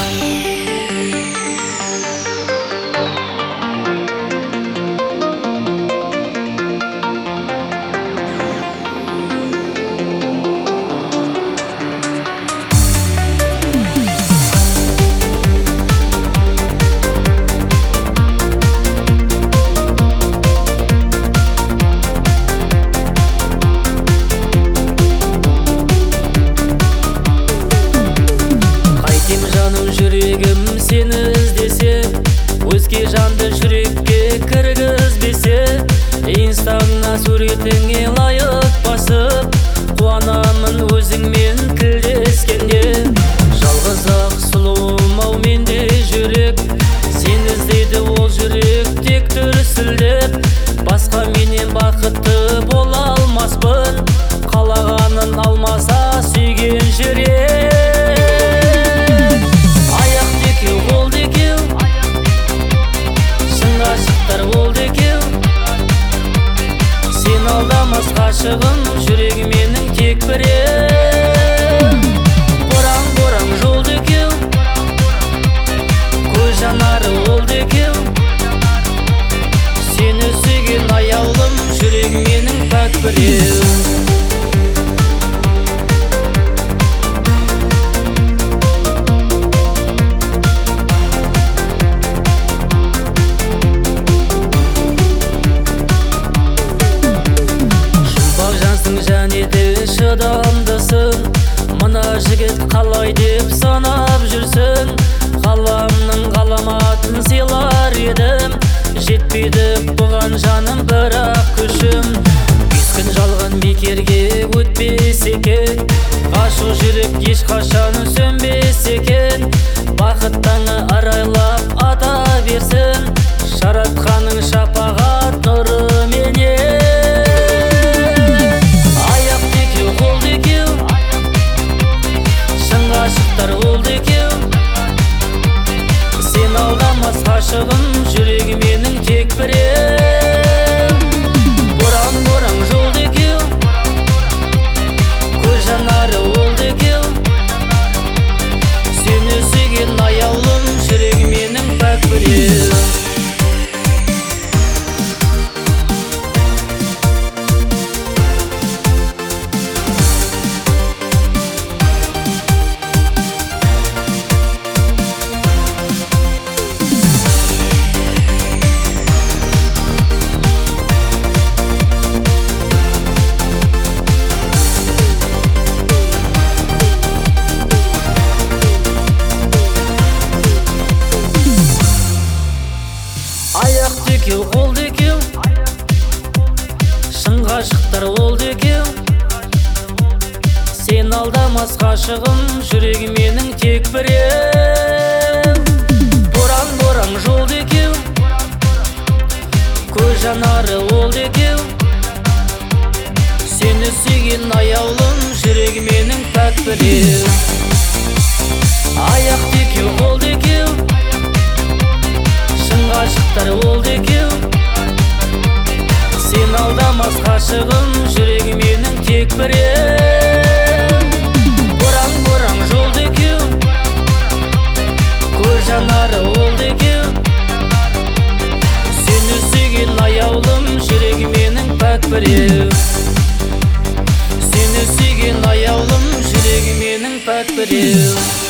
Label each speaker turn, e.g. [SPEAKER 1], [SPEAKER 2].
[SPEAKER 1] Жүрегім сені іздесе, өзге жанды жүрекке кіргізбесе, инстаңа суретіңе лайық басып, қуанамын өзіңмен тілдескенде. Жалғыз-ақ сұлуым-ау менде жүрек, сен іздейді ол жүрек тек дүрсілдеп. Басқа менен бақытты бола алмаспын, қалағанын алмаса сүйген жүрек. Сен алдамас ғашығым, жүрегі менің тек біреу. Бораң-бораң жолды екеу, көз жанары олды екеу. Сені сүйген аяулым, жүрегі менің пәк біреу. Және де шыдамдысың, мына жігіт қалай деп санап жүрсің. Ғаламның ғаламатын сыйлар едім, жетпейді бұған жаным бірақ күшім. Күн жалған бекерге өтпес екен, ғашық жүрек ешқашан сөнбес екен. Бақыттаңы арайлап ата берсін, жаратқаның шапағат нұры менен. Олды екеу, сен алдамас ғашығым, жүрегі менің тек біреу. Бораң-бораң жолды екеу, көз жанары олды екеу. Сені сүйген аяулым, жүрегі менің пәк біреу. Аяқты екеу, қолды екеу, шын ғашықтар олды екеу. Сен алдамас ғашығым, жүрегі менің тек біреу. Бораң-бораң жолды екеу, көз жанары олды екеу. Сені сүйген аяулым, жүрегі менің пәк біреу. Аяқты екеу, қолды екеу, ғашықтар олды екеу. Сен алдамас ғашығым, жүрегі менің тек біреу. Бораң-бораң жолды екеу, көз жанары олды екеу. Сені сүйген аяулым, жүрегі менің пәк біреу. Сені сүйген аяулым, жүрегі менің пәк біреу.